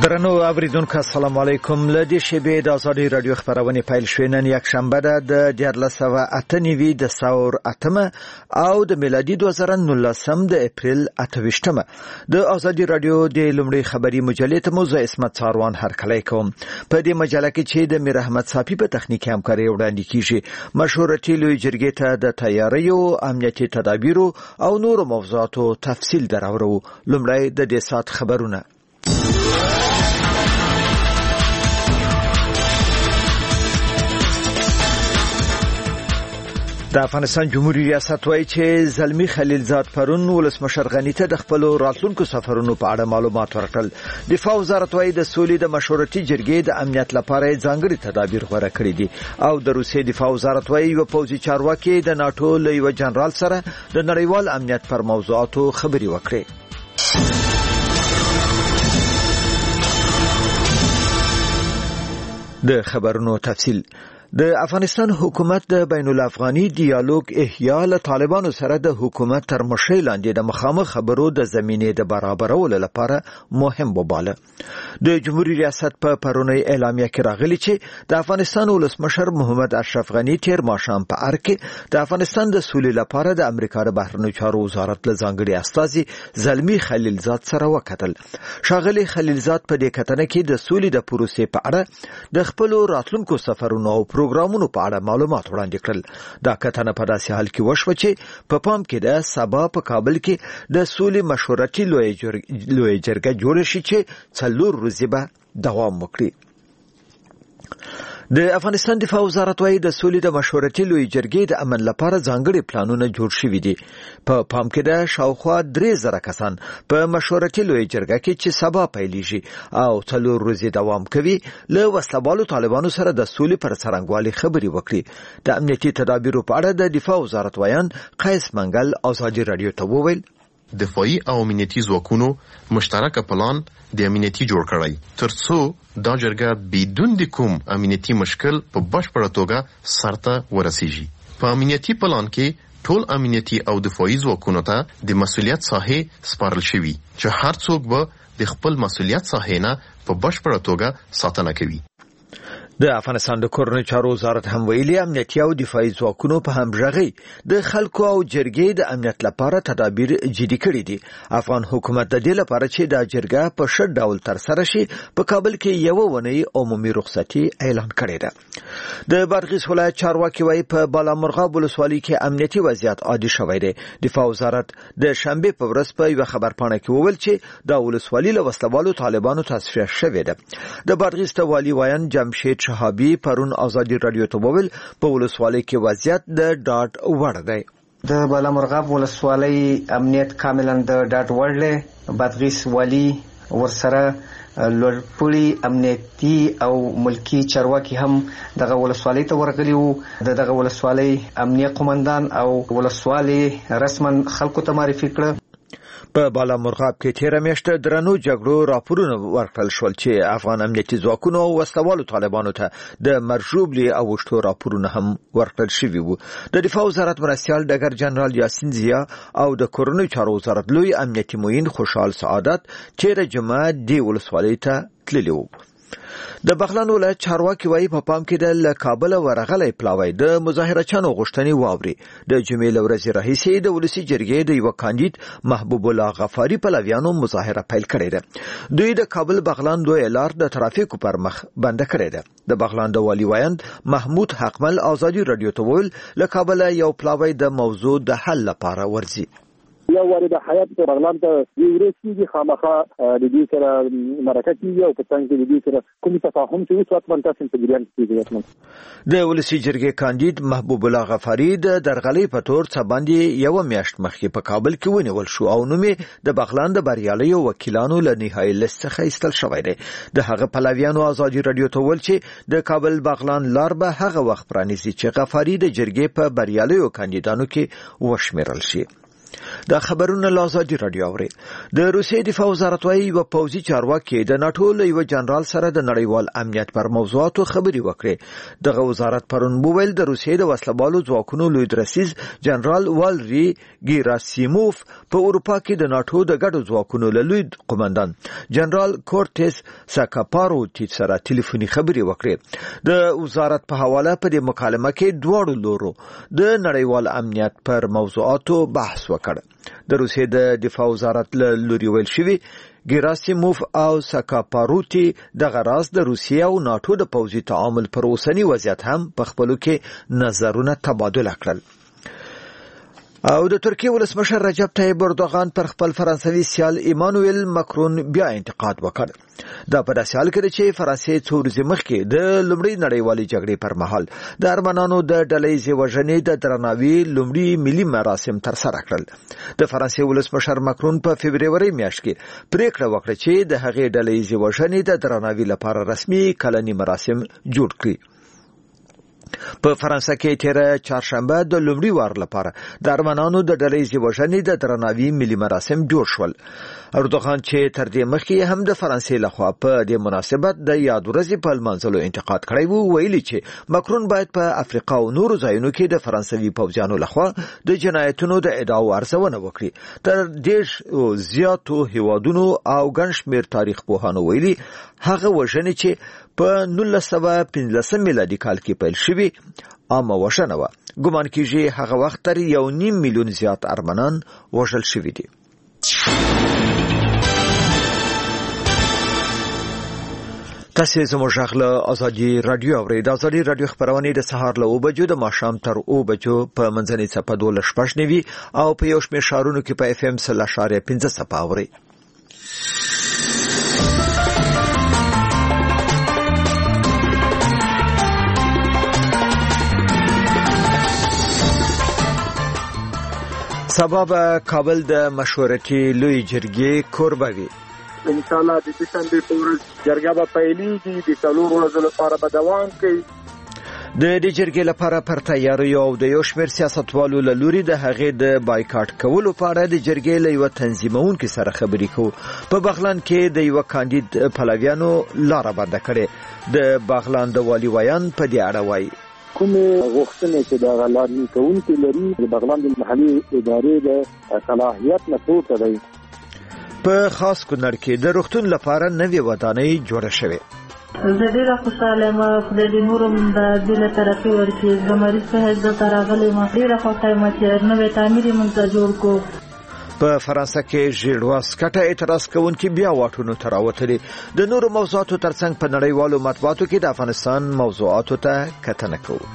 درنو اوریدونکو السلام علیکم. لدی شبې د آزادي رادیو خبرونه پیل شوې نن یک شنبه ده د 1498 د سور اتمه او د میلادي 2019 د اپریل 28مه. د آزادي رادیو د لومړي خبري مجلې ته موزه اسمت ساروان هرکلی کوم. په دې مجله کې چې د میر احمد صافي په تخنیکي همکاري وړاندې کیږي مشورتي لوی جرګې ته د تیاریو امنیتي تدابیرو او نور موضوعاتو تفصیل درورو. لومړی د دې سات خبرونه. د افغانستان جمهوریت ریاست وایي چې زلمی خلیلزاد پرون ولسمشر غنی ته د خپل راتلونکو سفرونو په اړه معلومات ورکړل. دفاع وزارت وایي د سولې د مشورتي جرګې د امنیت لپاره ځانګړي تدابیر غوړه کړي دي او د روسیې دفاع وزارت وایي یو پوځي چارواکي د ناتو له یو جنرال سره د نړیوال امنیت پر موضوعاتو خبري وکړي. د خبرونو تفصیل. د افغانستان حکومت د بین الافغاني ډیالوګ احیا له طالبانو سره د حکومت تر مشرۍ لاندې د مخامخ خبرو د زمینې د برابرولو لپاره مهم وباله. د جمهوریت ریاست په پرونی اعلامیه کې راغلی چې د افغانستان ولسمشر محمد اشرف غنی تیر ماښام په ارګ کې د افغانستان د سولې لپاره د امریکا د بهرنیو چارو وزارت له ځانګړي استازي زلمی خلیلزاد سره وکتل. ښاغلي خلیلزاد په دې کتنه کې د سولې د پروسې په اړه د خپل راتلونکو سفرونو او پروګرامونو په اړه معلومات وړاندې کړل. دا کتنه په داسې حال کې وشوه چې په پام کې د سبا په کابل کې د سولې مشورتي لوی جرګه جوړ شي چې 4 ورځې به دوام وکړي. د افغانستان دفاع وزارت وايي د سولې د مشورتي لوی جرګې د امن لپاره ځانګړي پلانونه جوړ شوي دي. په پام کې د شاوخوا 3000 کسان په مشورتي لوی جرګه کې چې سبا پیلېږي او 4 ورځې دوام کوي له وسلوالو طالبانو سره د سولې پر څرنګوالي خبري وکړي. د امنیتي تدابیرو په اړه د دفاع وزارت وایان قیس منګل آزادي رادیو ته وویل دفاعي او امنیتي ځواکونو مشترک پلان د امنیتي جوړ کړی ترڅو دا جرګه بدون د کوم امنیتي مشکل په بشپړه توګه سرته ورسیږي. په امنیتي پلان کې ټول امنیتي او دفاعي ځواکونو ته د مسؤلیت ساحه سپارل شوی چې هر څوک به د خپل مسؤلیت ساحه نه په بشپړه توګه ساتنه کوي. د افغانستان د کورنیو چارو وزارت هم ویلي امنیتي او دفاعي ځواکونو په همغږي د خلکو او جرګې د امنیت لپاره تدابیر جدي کړي دي. افغان حکومت د دې لپاره چې د جرګه په شډ ډول تر سره شي په کابل کې یو ونی عمومي رخصتي اعلان کړی ده. د بادغیس ولایت چارواکي وايي په بالامرغاب ولسوالۍ کې امنیتي وضعیت عادي شوی دی. دفاع وزارت د شنبه په ورځ په یو خبرپاڼه کې وویل چې د ولسوالۍ له وسلوالو طالبانو تصفیه شوې ده. د بادغیس ته والی وایان جمشید شهابي پرون آزادي رادیو ته وویل په ولسوالۍ کې وضعیت د ډاټ وړ دی. د بالامرغاب ولسوالۍ امنیت کاملا د ډاټ وړ له بادغیس والی ورسره لوړپوړي امنیتي او ملکی چارواکي هم دغه ولسوالۍ ته ورغلي وو. دغه ولسوالۍ امنیه قومندان او ولسوالۍ رسما خلکو ته معرفي کړه. په بالامرغاب کې تیر میاشت درنو جګړو راپورونه ورکړل شول چې افغان امنیتي ځواکونو او وسلوالو طالبانو ته د مرجوبلي او وشتو راپورونه هم ورکړل شوي وو. د دفاع وزارت مرستیال ډګر جنرال یاسین زیا او د کورنیو چارو وزارت لوی امنیتي معین خوشحال سعادت چې د جمعه دی ولسوالۍ ته تللی وو. د بغلان ولایت چارواکي وايي په پام کې د کابل ورغلې پلاوی د مظاهرچیانو غوښتنې واوري. د جمعې له ورځې راهیسې د ولسی جرګې د یو کاندید محبوب الله غفاری پلویانو مظاهره پیل کړې ده. دوی د کابل بغلان دوه لار د ترافیکو پر مخ بند کړې ده. د بغلان د والی وایند محمود حقمل آزادي رادیو ته ویل له کابل یو پلاوی د موضوع د حل لپاره ورځي. یو وارد حیات په بغلان ته ورسېږي خامخا د دې سره مرکه کیږي او په څنګه د دې سره کوم تفاهم چې اوس وخت منځ په جریان کې دی. د ولسی جرګې کاندید محبوب الله غفاری د درغلې په تور څه باندې یو میاشت مخکې په کابل کې ونیول شو او نومې د بغلان د بریالیو وکیلانو له نهایی لیست څخه ایستل شوی دی. د هغه پلویانو آزادي رادیو ته ویل چې د کابل بغلان لار به هغه وخت پرانیزي چې غفاری د جرګې په بریالیو کاندیدانو کې وشمیرل شي. د خبرونو لازادي رادیو اوري. د روسیې دفاع وزارت وايي و پوځي چارواکي د ناتو له یو جنرال سره د نړیوال امنیت پر موضوعاتو خبري وکړي. دغه وزارت پرون وویل د روسیې د وسلوالو ځواکونو لوی درسیز جنرال والری ګیراسیموف په اروپا کې د ناتو د ګډو ځواکونو له لوی قومندان جنرال کورټس ساکاپاروتي سره ټلیفوني خبري وکړي. د وزارت په حواله په دې مکالمه کې دواړو لورو د نړیوال امنیت پر موضوعاتو بحث وکړ. د روسیې د دفاع وزارت له لوري ویل شوی ګیراسیموف او ساکاپاروتي د غراس د روسیې او ناتو د پوځي تعامل پر اوسنی وضعیت هم په خپلو کې نظرونه تبادله کړل. او د ترکیې ولسمشر رجب طیب اردوغان پر خپل فرانسوي سیال ایمانوئل ماکرون بیا انتقاد وکړ. دا په داسې حال کې چې فرانسې څو ورځې مخکې د لومړۍ نړیوالې جګړې پر مهال د ارمنانو د ډلهییزې وژنې د درناوي لومړي ملي مراسم ترسره کړل. د فرانسې ولسمشر ماکرون په فبروري میاشت کې پریکړه وکړه چې د هغې ډلهییزې وژنې د درناوي لپاره رسمي کلني مراسم جوړ کړي. په فرانسه کې تیر چهارشنبه د لومړي وار لپاره د ارمنانو د ډلهییزې وژنې د درناوي ملي مراسم جوړ شول. اردوغان چې تر دې مخکې هم د فرانسې لخوا په دې مناسبت د یاد ورځې په لمانځلو انتقاد کړی وو، ویلي چې ماکرون باید په افریقا او نورو ځایونو کې د فرانسوي پوځیانو لخوا د جنایتونو د ادعاو ارزونه وکړي. تر ډېر زیاتو هیوادونو او ګڼ شمېر تاریخ پوهانو ویلي هغه وژنې چې په 1915 میلادي کال کې پیل شوی عامه وژنه وه. ګمان کېږي هغه وخت تر 1.5 میلیون زیات ارمنان وژل شوي دي. تاسو زموږ غږ له ازادي رادیو اورئ. د ازادي رادیو خبرونه د سهار له 9 بجو د ماښام تر 2 بجو په منځنۍ څپه 12 او په یو شمېر ښارونو کې په FM 0.15 اورئ. سبا به کابل د مشورتي لوی جرګې کوربه وي. ان شاء الله د دوشنبه په ورځ جرګه به پیلېږي، د څلور ورځو لپاره به دوام کوي. د دې جرګې لپاره پر تیاریو او د یو شمېر سیاستوالو له لوري د هغې د بایکاټ کولو په اړه د جرګې له یوه تنظیمونکي سره خبرې کوو. په بغلان کې د یوه کاندید پلویانو لاره بنده کړې. د بغلان د والي ویان په دې اړه وایي کومې غوښتنې چې د غلارني کوونکي لري د بغلان د محلي ادارې د صلاحیت نه پورته دی. په خاص کونړ کې د روغتون لپاره نوې ودانۍ جوړه شوې. زه ډېره خوشحاله یم خدای دې نور هم د دې له ترقي ورکړي. د مریض صحت دلته راغلی یم، ډېره خوښه یم چې نوی تعمیر یې موږ ته جوړ کړو. په فرانسه کې ژیړواس کټه اعتراض کوونکي بیا واټونو ته راوتلي. د نورو موضوعاتو ترڅنګ په نړیوالو مطبوعاتو کې د افغانستان موضوعاتو ته کتنه کوو.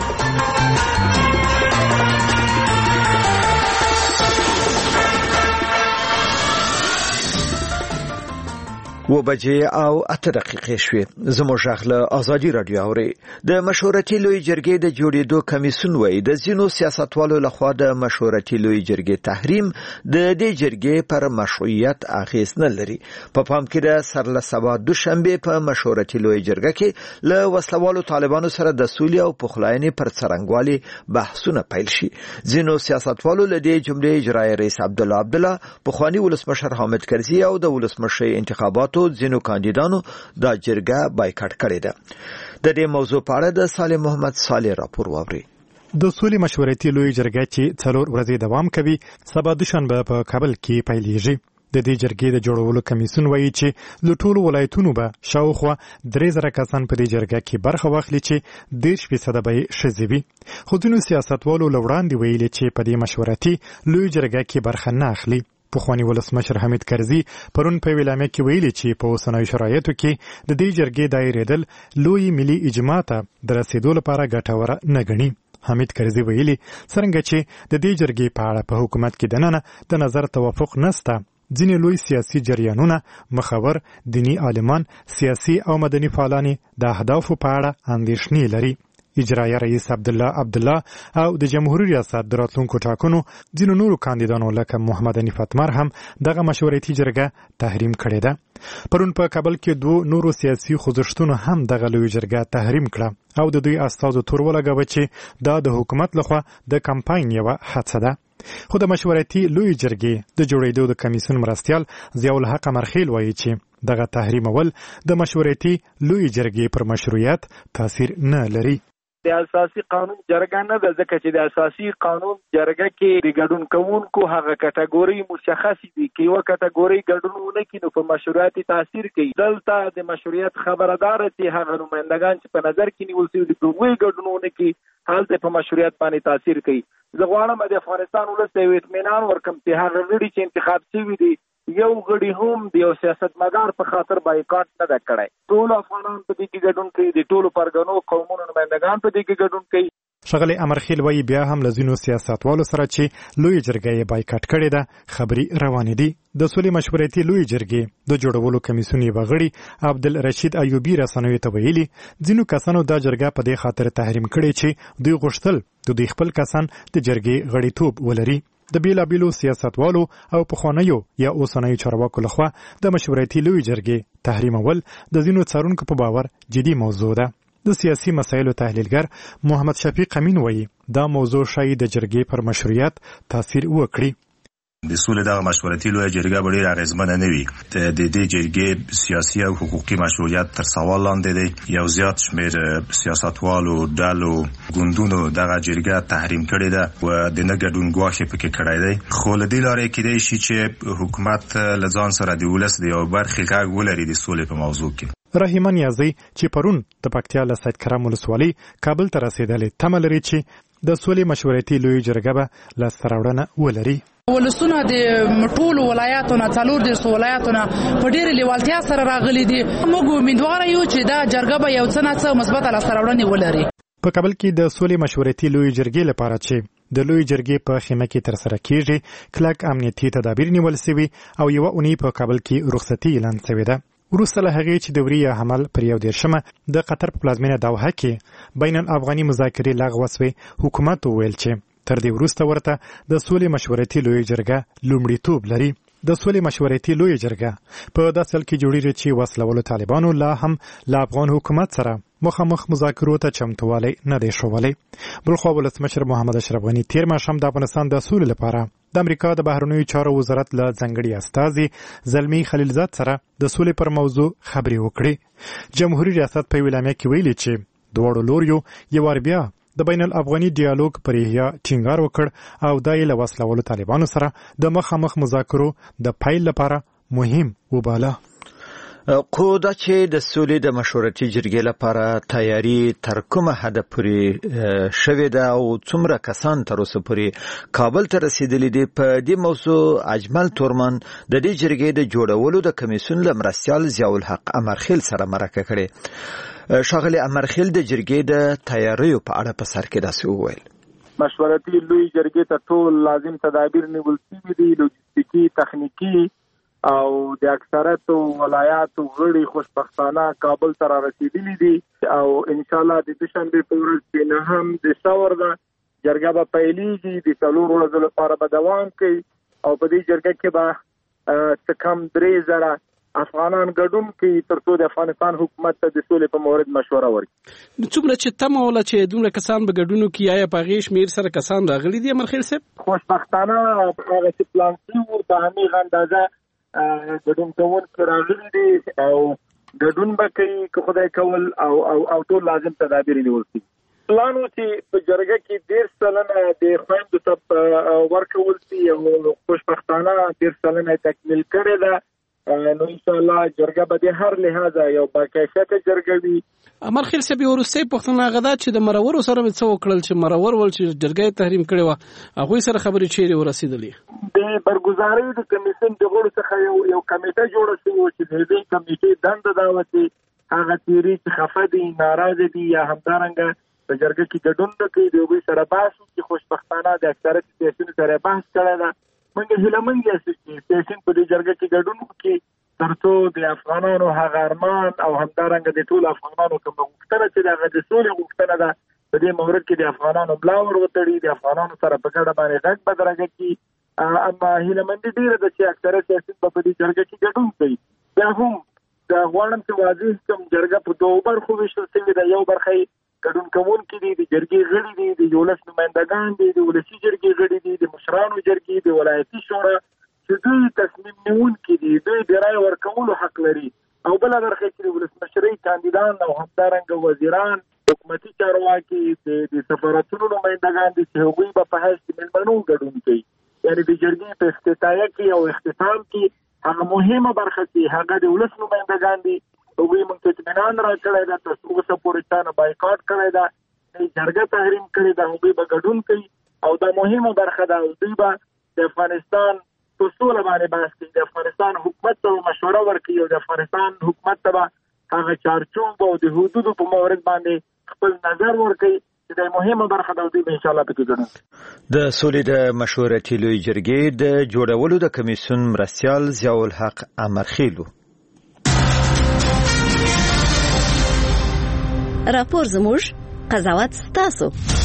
و بجې او 8 دقیقې شوې. زموږ غږ له ازادي رادیو اورئ. د مشورتي لوی جرګې د جوړېدو کمیسیون وایي د ځینو سیاستوالو لخوا د مشورتي لوی جرګې تحریم د دې جرګې پر مشروعیت اغېز نه لري. په پام کې د سرله سبا دوشنبه په مشورتي لوی جرګه کې له وسلوالو طالبانو سره د سولې او پخلاینې پر څرنګوالي بحثونه پیل شي. ځینو سیاستوالو له دې جملې اجرایي رئیس عبدالله پخوانی ولسمشر حامد کرزي او د ولسمشر انتخاباتو ځینو کاندیدانو دا جرګه بایکاټ کړې ده. د دې موضوع په اړه د صالح محمد صالح راپور واوري. د سولې مشورتي لوی جرګه چې 4 ورځې دوام کوي سبا دوشنبه په کابل کې پیلېږي. د دې جرګې د جوړولو کمیسیون وایي چې له ټولو ولایتونو به شاوخوا 3000 کسان په دې جرګه کې برخه واخلي چې 10% به ښځې وي. خو ځینو سیاستوالو له وړاندې ویلي چې په دې مشورتي لوی جرګه کې برخه نه اخلي. پخوانی ولسمشر حامد کرزي پرون په ویلامه کې ویلي چې په اوسنیو شرایطو کې د دې جرګې دایریدل لوی ملي اجماع ته د رسیدو لپاره ګټوره نه ګڼي. حامد کرزي ویلي څنګه چې د دې جرګې په اړه په حکومت کې دننه د نظر توافق نشته. ځینې لوی سیاسي جریانونه، مخور، دینی عالمان، سیاسي او مدني فعالان د اهدافو په اړه اندېښنې لري. اجرایه رئیس عبدالله او د جمهوریت ریاست د راتلونکو ټاکنو ځینو نورو کاندیدانو لکه محمد حنیف اتمر هم دغه مشورتي جرګه تحریم کړې ده. پرون په کابل کې دوه نورو سیاسي خوځښتونو هم دغه لوی جرګه تحریم کړه او د دوی استازو تور ولګاوه چې دا د حکومت لخوا د کمپاین یوه هڅه ده. خو د مشورتي لوی جرګې د جوړېدو د کمیسیون مرستیال ضیاء الحق امرخیل وایي چې دغه تحریمول د مشورتي لوی جرګې پر مشروعیت تاثیر نه لري. د اساسي قانون جرګه نه ده، ځکه چې د اساسي قانون جرګه کې د ګډون کوونکو هغه کټګوري مشخص دي چې یو کټګوري ګډون نه کوي نو په مشروعیت تاثیر کوي. دلته د مشروعیت خبردار دي هغه نمائندگان چې په نظر کې نیول شوي دي په وی ګډون کې حالت په مشروعیت باندې تاثیر کوي. زه غواړم د افغانستان ولس ته اطمینان ورکړم چې هغه غړي چې انتخاب شوي دي یو غړي هم د یو سیاستمدار په خاطر بایکاټ نه ده کړی. ټول افغانان په دې کې ګډون کوي، د ټولو پرګنو قومونو نمائندگان په دې کې ګډون کوي. ښاغلی امرخیل وایي بیا هم له ځینو سیاستوالو سره چې لوی جرګه یې بایکاټ کړې ده خبرې روانې دي. د سولې مشورتي لوی جرګې د جوړولو کمیسیون یې غړي عبدالرشید ایوبي رسنیو ته ویلي ځینو کسانو دا جرګه په دې خاطر تحریم کړې چې دوی غوښتل د دوی خپل کسان د جرګې غړیتوب ولري. د بیلابیلو سیاستوالو او پخوانیو یا اوسنیو چارواکو لخوا د مشورتي لوی جرګې تحریمول د ځینو څارونکو په باور جدي موضوع ده. د سیاسي مسایلو تحلیلګر محمد شفیق امین وایي دا موضوع شاید د جرګې پر مشروعیت تاثیر وکړي. د سولې دغه مشورتي لویه جرګه به ډېره اغېزمنه نه وي. د دې جرګې سیاسي او حقوقي مشروعیت تر سوال لاندې دی. یو زیات شمېر سیاستوالو ډلو ګوندونو دغه جرګه تحریم کړې ده او د نه ګډون ګواښ یې پکې کړی دی. خو له دې لارې کیدای شي چې حکومت له ځان سره د ولس د یو برخې غږ ولري د سولې په موضوع کې. رحیمه نیازی چې پرون د پکتیا له سید کرم ولسوالۍ کابل ته رسېدلې تمه لري چې د سولې مشورتي لوی جرګه به لاسته راوړنه ولري. ولسونه د ټولو ولایاتونو 14 ولایاتونو په ډېرې لیوالتیا سره راغلي دي. موږ امیدوار یو چې دا جرګه به یو څه نه څه مثبت لاسته راوړنې ولري. په کابل کې د سولې مشورتي لوی جرګې لپاره چې د لوی جرګې په خیمه کې ترسره کیږي کلک امنیتي تدابیر نیول شوي او یوه اونۍ په کابل کې رخصتي اعلان شوې ده. وروسته له هغې چې د وریې حمل پر 11 د قطر په پلازمینه دوحه کې بین الافغاني مذاکرې لغوه شوې حکومت وویل چې تر دې وروسته ورته د سولې مشورتي لوی جرګه لومړیتوب لري. د سولې مشورتي لوی جرګه په داسې حال کې جوړیږي چې وسلهوالو طالبانو لا هم له افغان حکومت سره مخامخ مذاکرو ته چمتووالی نه دی ښوولی. بلخوا ولسمشر محمد اشرف غني تیر ماښام د افغانستان د سولې لپاره د امریکا د بهرنیو چارو وزارت له ځانګړي استازي زلمي خلیلزاد سره د سولې پر موضوع خبرې وکړې. جمهوریت ریاست په ویلامه کې ویلي چې دواړو لوریو یو وار بیا د بین الافغاني ډیالوګ پر احیا ټینګار وکړ او دا یې له وسلهوالو طالبانو سره د مخامخ مذاکرو د پیل لپاره مهم وباله. خو دا چې د سولې د مشورتي جرګې لپاره تیاری تر کومه حد پورې شوې ده او څومره کسان تر اوسه پورې کابل ته رسیدلي دي په دې موضوع اجمل تورمن د دې جرګې د جوړولو د کمیسیون له مرستیال ضیاء الحق امرخیل سره مرکه کړې. ښاغلی امرخیل د جرګې د تیاریو په اړه په سر کې داسې وویل مشورتي لوی جرګې ته ټول لازم تدابیر نیول شوي دي، لوجستیکي تخنیکي او د اکثریت ولایاتو غړي خوشبختانه کابل ته را رسیدلي دي او ان شاء الله د دوشنبه په ورځ کې نه هم د څور ده جرګه به پیلېږي. د 4 ورځې لپاره به دوام کوي او په دې جرګه کې به څه کم 3000 افغانان ګډون کوي ترڅو د افغانستان حکومت ته د سولې په مورد مشوره ورکړي. څومره چې تمه ولا چې دومره کسان به ګډون کوي یا په غیش میر سره کسان راغلي دي امرخیل صاحب؟ خوشبختانه هغه چې پلان شوی په همغه اندازه ګډون کوونکي راغلي دي او ګډون به کوي که خدای کول او ټول لازم تدابیر نیول شي. پلان و چې په جرګه کې 10% د خویندو ته ورکول شي او خوشبختانه 10% تکمیل کړی ده. نو ان شاء الله جرګه به د هر لحاظ یو باکیفیته جرګه وي. امرخیل صاحب ورسته پښتنه غدا چې د مرور سره څه وکړل چې مرور ول چې جرګه تحریم کړي و هغه سره خبرې چیرې ورسېدلې. د برګزاري د کمیسیون د غړو څخه یو کمیټه جوړه شوې چې د دې کمیټې دنده دا و چې هغه تیری چې خفه دي ناراضه دي یا همدارنګه په جرګه کې ګډون کوي د وګړي سره بحث چې خوشبختانه د اکثریت سیاسيونو سره بحث کړی ده. موږ هیله مند یو چې سیاسيون په دې جرګه کې ګډون وکړي ترڅو د افغانانو هغه ارمان او همدارنګه د ټول افغانانو کوم غوښتنه چې د سولې غوښتنه ده په دې مورد کې د افغانانو بلاور وتړي، د افغانانو سره په ګډه باندې غږ بدرګه کی. اما هیلمندي ډیره د چې اکثره سیاسي په دې جرګه کې ګډون کوي. بیا هم د غواړم چې واضح کوم جرګه په دوه برخو ویشل شوې ده. یو برخه ګډون کوونکي دي، د جرګې غړي دي، د ولس نمائندگان دي، د ولسي جرګې غړي دي، د مشرانو جرګې، د ولایتي شورا چې دوی تصمیم نیونکي دي، دوی د رای ورکولو حق لري. او بل برخه چې د ولسمشرۍ کاندیدان او همدارنګه وزیران، حکومتي چارواکي، د سفارتونو نمائندگان دي چې هغوی به په حیث د مېلمنو ګډون کوي. یعنې د جرګې په افتتاحیه کې او اختتام کې هغه مهمه برخه چې هغه د ولس نمائندگان دي، هغوی موږ ته اطمینان راکړی ده، تر څو اوسه پورې چا نه بایکاټ کړی ده، جرګه تحریم کړې ده، هغوی به ګډون کوي. او دا مهمه برخه ده، دوی به د افغانستان په سوله باندې بحث کوي، د افغانستان حکومت ته مشوره ورکوي، او د افغانستان حکومت ته به هغه چارچوب او د حدودو په مورد باندې خپل نظر ورکوي چې دا مهمه برخه ده، دوی به ان شاء الله پکې ګډون کوي. د سولې د مشورتي لوی جرګې د جوړولو د کمیسیون مرستیال ضیاء الحق امرخیلو راپور زموږ قضاوت ستاسو.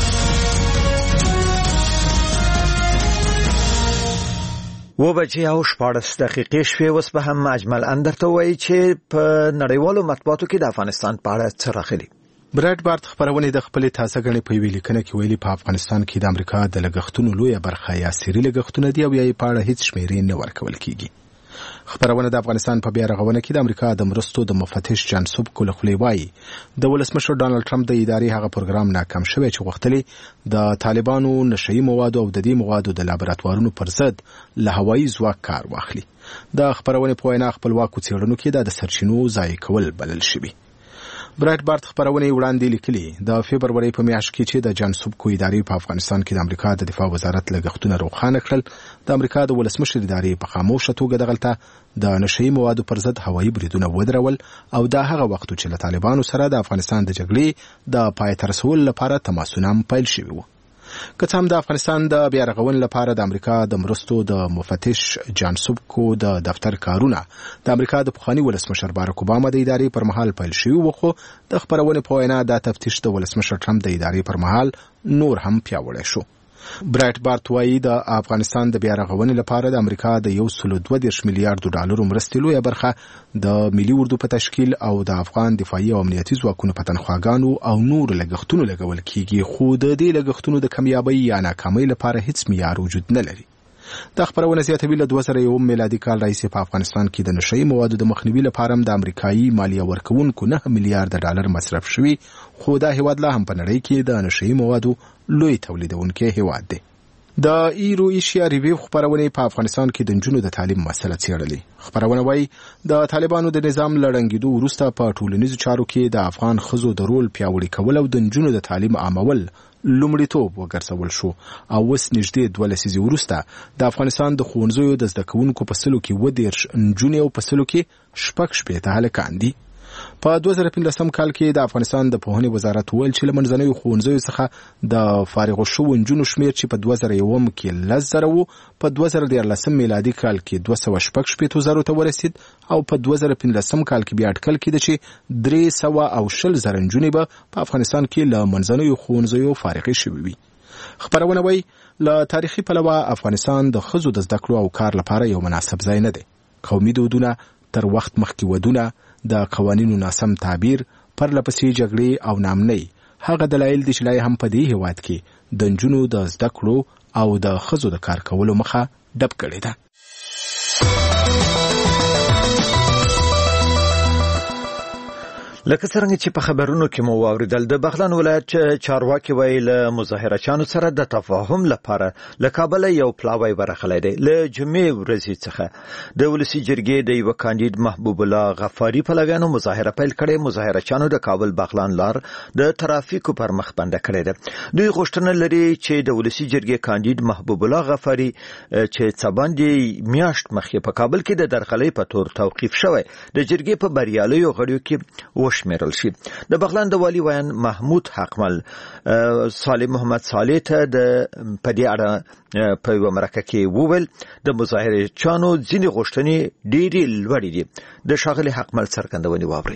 و بجې او 14 دقیقې شوې. اوس به هم اجمل اندرته وایي چې په نړیوالو مطبوعاتو کې د افغانستان په اړه څه راغلي. برایټ بارت خبرونه د خپل تازه غړي په ویلي کنه کې ویلي په افغانستان کې د امریکا د لګښتونو لویه برخه یا سری لګښتونه دی او یې په اړه هیڅ شمیرې نه ورکول کیږي. خبرونه د افغانستان په بیا رغونه کې د امریکا د مرستو د مفتش جان سوبکو له خولې وایي د ولسمشر ډانلډ ټرمپ د ادارې هغه پروګرام ناکام شوی چې غوښتلې د طالبانو نشئی موادو او د دې موادو د لابراتوارونو پر ضد له هوایي ځواک کار واخلي. د خبرونه په وینا خپلواکو څېړنو کې د سرچینو ضایع کول بلل شوی. برایټ بارت خبرونه وړاندې لیکلي د فبرवरी په میاشت کې چې د جان سوبکو ادارې په افغانستان کې د امریکا د دفاع وزارت لګښتونه روښانه کړل، د امریکا د ولسمشر ادارې په خاموشه توګه دغلته د نشئی موادو پر ضد هوایي بریدونه ودرول او دا هغه وخت چې له طالبانو سره د افغانستان د جګړې د پای ته رسولو لپاره تماسونه پیل شوي وو. که څه هم د افغانستان د بیا رغونې لپاره د امریکا د مرستو د مفتش جان سوبکو د دفتر کارونه د امریکا د پخواني ولسمشر باراک اوباما د ادارې پر مهال پیل شوي وو، خو د خبرونې په وینا دا تفتیش د ولسمشر ټرمپ د ادارې پر مهال نور هم پیاوړی شو. برایټ بارت وایي د افغانستان د بیا رغونې لپاره د امریکا د 1.32 میلیارډ ډالرو مرستې لویه برخه د ملي اردو په تشکیل او د افغان دفاعي او امنیتي ځواکونو په تنخواګانو او نور لګښتونو لګول کیږي، خو د دې لګښتونو د کمیابۍ یا ناکامۍ لپاره هیڅ معیار وجود نه لري. د خبرونه زیاتوي له 2001 میلادي کال راهیسې په افغانستان کې د نشئی موادو د مخنیوي لپاره د امریکایي مالیه ورکوونکو 9 میلیارډ ډالر مصرف شوي، خو دا هیواد لا هم په نړۍ کې د نشئی موادو لوی تولیدونکی هیواد دی. د ایرو ایشیا ریویو خبرونه په افغانستان کې د نجونو د تعلیم مسله څېړلې. خبرونه وایي د طالبانو د نظام لړنګېدو وروسته په ټولنیزو چارو کې د افغان ښځو د رول پیاوړي کول او د نجونو د تعلیم عامول لومړیتوب وګرځول شو، او اوس نږدې 2 لسیزې وروسته د افغانستان د ښوونځیو د زده کوونکو په سلو کې 20 نجونې او په سلو کې 16 هلکان دي. په 2015 کال کې د افغانستان د پوهنې وزارت ویل چې له منځنیو ښوونځیو څخه د فارغو شوو نجونو شمېر چې په 2001 کې 10,000 وو، په 2014 میلادي کال کې 216,000 ته ورسید، او په 2015 کال کې بیا اټکل کېده چې 320,000 نجونې به په افغانستان کې له منځنیو ښوونځیو فارغې شوې وي. خبرونه وایي له تاریخي پلوه افغانستان د ښځو د زده کړو او کار لپاره یو مناسب ځای نه دی. قومي دودونه، تر وخت مخکې ودونه، د قوانینو ناسم تعبیر، پرلپسې جګړې او نامنۍ هغه دلایل دي چې لا هم په دې هیواد کې د نجونو د زده کړو او د ښځو د کار کولو مخه ډب کړې ده. لکه څنګه چې په خبرونو کې مو واوریدل، د بغلان ولایت چارواکي وایي له مظاهرچیانو سره د تفاهم لپاره له کابل یو پلاوی ورغلی دی. له جمعې ورځې څخه د ولسي جرګې د یو کاندید محبوب الله غفاري پلویانو مظاهره پیل کړې. مظاهرچیانو د کابل بغلان لار د ترافیکو پر مخ بنده کړې ده. دوی غوښتنه لري چې د ولسي جرګې کاندید محبوب الله غفاري چې څباندې میاشت مخکې په کابل کې د درغلۍ په تور توقیف شوی، د جرګې په بریالیو غړیو کې شمیرل شي. د بغلان د والی ویان محمود حقمل صالح محمد صالح ته د پدې اړه په یو مرکه کې وویل د مظاهره چانو ځینې غوښتنې ډېرې لوړې دي. د شاغلي حقمل څرګندونې واوري.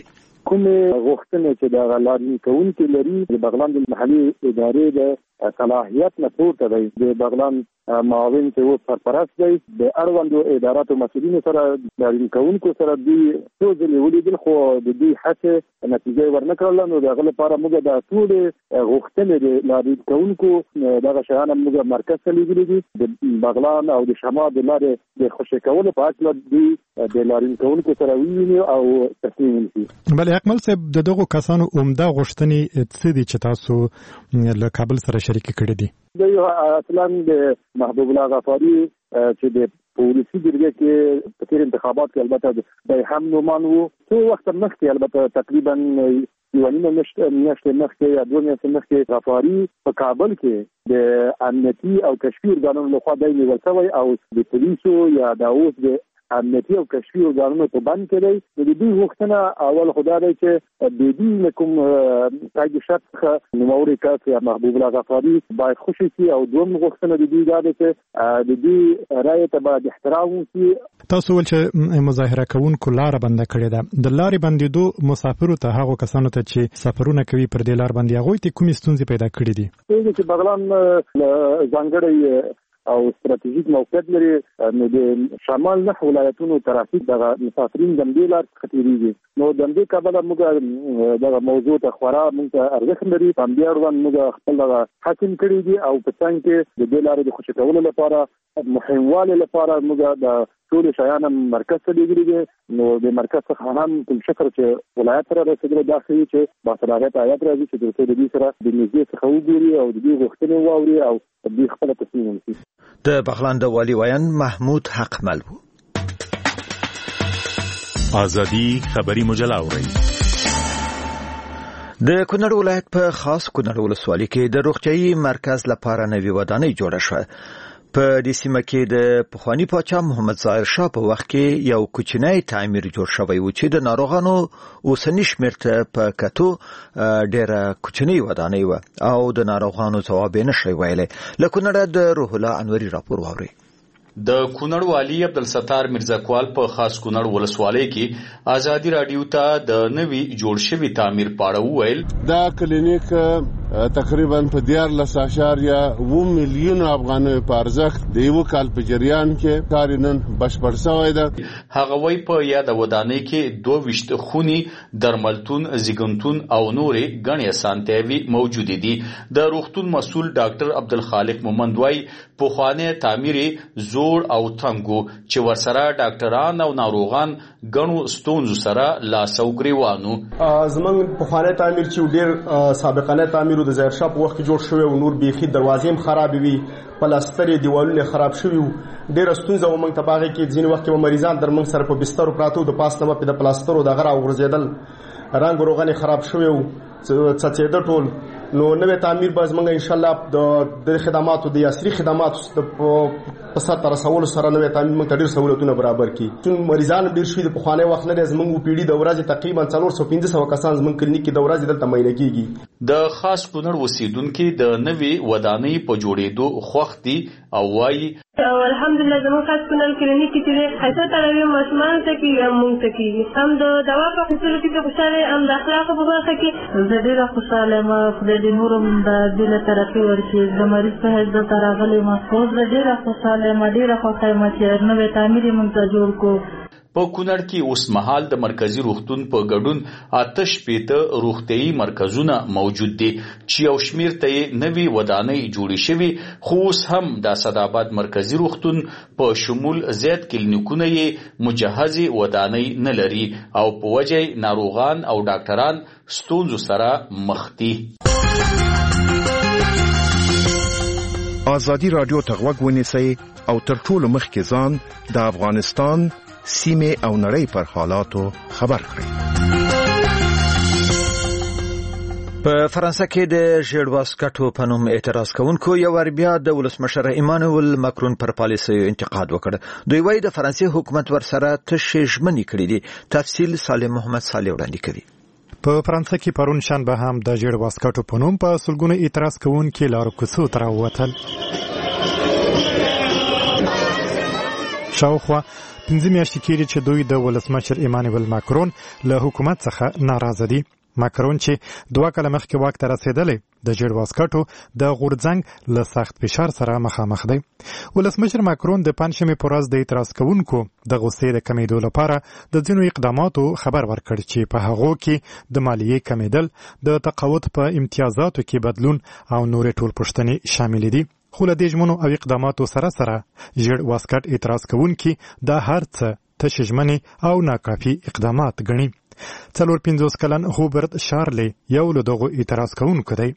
کومې غوښتنې چې د لارښوونې کوونکي لري د بغلان د محلي ادارې د صلاحیت نه پورته دی. د بغلان معاون چې و سرپرست دی د اړوندو اداراتو مسؤلینو سره د لارښوونې کوونکو سره دوی څو ځلې ولیدل خو د دوی هڅې نتیجه ورنکړله. نو د هغه لپاره موږ د ټولې غوښتنې د لارښوونې کوونکو دغه شیان موږ مرکز ته لیږلي دي. د بغلان او د شمال د لارې د خوشي کولو په اړه دوی د لارښوونې کوونکو سره ویني او تصمیم ونیسي. بله اکمل صاحب د دغو کسانو عمده غوښتنې څه دي چې تاسو له کابل سره شریک کړي دي؟ د اصلا د محبوب الله غفاري چې د پولیسي جرګې کې په تیر انتخابات کې البته د هم نومان وو څو وخت مخکې البته تقریبا یو نیمه میاشتې مخکې یا دوه میاشتې مخکې غفاري په کابل کې د امنیتي او کشفي ارګانونو لخوا دی نیول شوی او د پولیسو یا د اوس د امنیتي او کشفي ارګانونو په بند کې دی. د دې غوښتنه اول خدا دی چې د دې کوم قید شرط نوموړي کس یا محبوب الله غفاري باید خوشي شي او دوم غوښتنه د دې دا ده چې د دې رایې ته باید احترام وشي. تاسو ول چې مظاهره کوونکو لار بنده کړې ده د لارې بندیدو مسافرو ته هغه کسانو ته چې سفرونه کوي پر دې لار باندې هغه ته کومې ستونزې پیدا کړې دي؟ چې بغلان ځانګړی او ستراتیژیک موقعیت لري. نو د شمال نه ولایتونو ترافیک د مسافرین د دې لار خطرېږي. نو د دې کابل موږ د موضوع ته خورا موږ ارزښت لري. هم بیا ورن موږ خپل حاکم کړی دي او په څنګه کې د دې لارې د خوشی کولو لپاره مهمواله لپاره موږ د ټول شایان مرکز ته لګري دي. نو د مرکز څخه هم کوم شکر چې ولایت سره رسیدل داخلي چې باصلاحیت آیات راځي چې د دې سره د نږدې څخه وګوري او د دې غوښتنې واوري او د خپل تصمیم ونیسي. د بغلان د والی ویان محمود حقمل وو. ازادي خبری مجله اوري. د کونړ ولایت په خاص کونړ ولسوالۍ کې د روغتيایي مرکز لپاره نوې ودانۍ جوړه شوه. په دې سیمه کې د پخوانی پاچا محمد ظاهر شاه په وخت کې یو کوچنی تعمیر جوړ شوی و چې د ناروغانو اوسنی شمېر ته په کتو ډېره کوچنی ودانۍ و او د ناروغانو ځواب نه شوی ویلې. له کونړه د روح الله انوري راپور واوري. د کونړ والی عبدالستار میرزاکوال په خاص کونړ ولسوالۍ کې ازادي رادیو ته د نوي جوړ شوی تعمیر پاړه وویل. دا کلینیک تقریبا په 14.1 میلیون افغانۍ په ارزښت د یو کال په جریان کې کارینن بشپړ شوی ده. هغه وی په یاد ودانۍ کې 22 خونی درملتون زیګنتون او نورې غنې اسانتیاوي موجود دي. د روغتون مسؤل ډاکټر عبدالخالق مومند وای په خوانه تعمیر زوړ او تنګو چې ورسره ډاکټران او ناروغان غنو ستونزو سره لاس او ګریوانو. زمونږ په خوانه تعمیر چې ډیر سابقانه تعمیر د ظاهر شاه په وخت کې جوړ شوی او نور بيخي دروازې هم خراب وي پلاستر دیوالونه خراب شوی ډیر ستونزه ومنګ ته باغې کې ځینې وخت کې مریضان در موږ سره په بستر پراتو د پاس نه په د پلاستر او د غره ورزیدل رنگ روغنه خراب شوی او څه ټول. نو نوې تعمیر باز موږ ان شاء الله د خدماتو د عصري خدماتو په ساتره سوال سره نوې تعمیر موږ ډیر سہولتونه برابر کړي. چې مریضان ډیر شوي د پخواني وخت نه زموږ پیډي د ورځې تقریبا 400-500 کسان زموږ کلینیک کې د ورځې دلته مېنه کیږي. د خاص کونړ اوسیدونکو د نوې ودانۍ په جوړېدو خوښتي او وایي الحمدلله زموږ خاص کونړ کلینیک کې چې حیثیت تړوي ماشومان ته کې موږ ته کې هم د دوا په خصوص کې خوشاله هم د اخلاق په برخه کې زه ډیره خوشاله یم. خدای دې نورم د دې له ترقي ورکړي. د مریض په حیث دلته راغلی یم. اوس زه ډیره خوشاله یم. ډیره خوښه یم چې نوې تعمیر یې موږ ته جوړ کړو. په کونړ کې اوس مهال د مرکزی روغتون په ګډون 8 روغتيایي مرکزونه موجود دي چې یو شمیر ته نوې ودانۍ جوړې شوې. خو اوس هم د اسداباد مرکزی روغتون په شمول زیات کلینیکونه یې مجهزه ودانۍ نه لري او په وجه ناروغان او ډاکټران ستونزو سره مخ دي. ازادي رادیو ته غوږ ونیسئ او تر ټولو مخکې ځان د افغانستان سیمه او نړۍ پر حالاتو خبر کړئ. په فرانسه کې د ژړواسکټو په نوم اعتراض کوونکو یو بیا د ولسمشر ایمانوئل ماکرون پر پالیسۍ انتقاد وکړ. دوی وایي د فرانسې حکومت ورسره تشې ژمنې کړې دي. تفصیل سالم محمد صالح وړاندې کوي. په فرانسه کې پرون شنبه هم د ژړواسکټو په نوم په سلګونو اعتراض کوونکي لارو کوڅو ته راووتل. شاوخوا 15 میاشتې کېږي چې دوی د ولسمشر ایمانوئل ماکرون له حکومت څخه ناراضه دي. ماکرون چې 2 کاله مخکې واک ته رسېدلی د جېړ واسکټو د غورځنګ له سخت فشار سره مخامخ دی. ولسمشر ماکرون د پنجشنبې په ورځ د اعتراض کوونکو د غوسې د کمیدو لپاره د ځینو اقداماتو خبر ورکړ چې په هغو کې د مالیې کمیدل، د تقاعد په امتیازاتو کې بدلون او نورې ټولپوښتنې شامل دي. خو له دې ژمنو او اقداماتو سره جېړ واسکټ اعتراض کوونکي دا هر څه تشې ژمنې او ناکافي اقدامات ګڼي. 54 کلن هوبرت شارلی یو له دغو اعتراض کوونکو دی.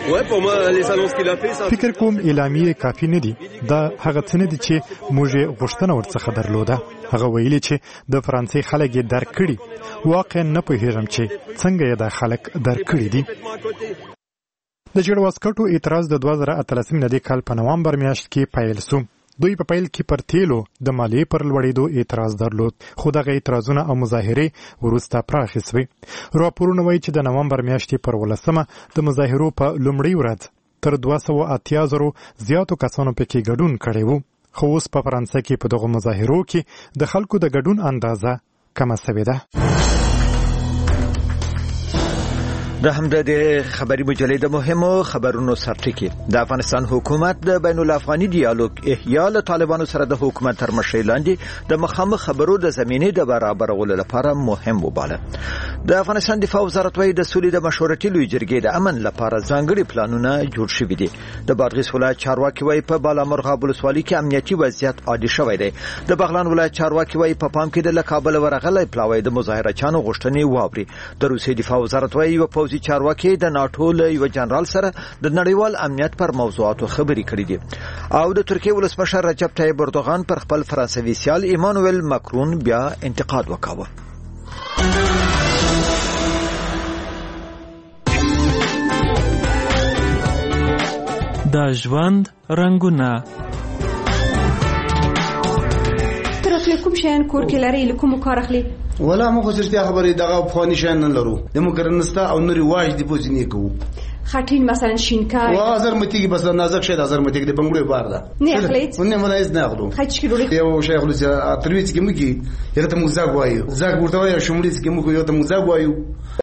فکر کوم اعلامیې کافي نه دي. دا هغه څه نه دي چې موږ یې غوښتنه ورڅخه درلوده. هغه ویلي چې د فرانسې خلک یې درک کړي. واقعا نه پوهېږم چې څنګه یې دا خلک درک کړي دي. د جېړ واسکټو اعتراض د 2018 میلادي کال په نوامبر میاشت کې پیل شو. دوی په پیل کې پر تیلو د مالیې پر لوړېدو اعتراض درلود، خو دغه اعتراضونه او مظاهرې وروسته پراخې سوې. راپورونه وایي چې د نوامبر میاشتې پر 18 د مظاهرو په لومړۍ ورځ تر 280,000 زیاتو کسانو پکې ګډون کړی و. خو اوس په فرانسه کې په دغو مظاهرو کې د خلکو د ګډون اندازه کمه سوې ده. د همدې خبري مجلې د مهمو خبرونو سرټکی د افغانستان حکومت د بین الافغاني ډیالوګ احیا له طالبانو سره د حکومت تر مشرۍ لاندې د مخامخ خبرو د زمینې د برابرولو لپاره مهم وباله. د افغانستان دفاع وزارت وايي د سولې د مشورتي لوی جرګې د امن لپاره ځانګړي پلانونه جوړ شوي دي. د بادغیس ولایت چارواکي وايي په بالامرغاب ولسوالۍ کې امنیتي وضعیت عادي شوی دی. د بغلان ولایت چارواکي وايي په پام کې د کابل ورغلې پلاوی د مظاهره چانو غوښتنې واوري. د روسي دفاع وزارت وايي پوځي چارواکي د ناتو له یو جنرال سره د نړیوال امنیت پر موضوعاتو خبرې کړې دي. او د ترکیه ولسمشر رجب طیب اردوغان پر خپل فرانسوي سیال ایمانوئل ماکرون بیا انتقاد وکاوه. د ژوند رنگونه تر کوم شین کور کې لري کوم کار اخلي ولا موږ څه خبرې دغه فونی شین نه لرو د مکرنستا او نوري واج دی پوزینې کوو خاطین مثلا شینکای وا زر متیږي بس نازک شه د زر متیږي د بنګړې بار ده نه اخلیت ونه مونږ نه اخلو خاطی کې ډوړي یو شیخ لوسی اترویڅ کې مګي یره ته موزه غوايو زګ ورته وایو شمولې کې موږ یو ته موزه غوايو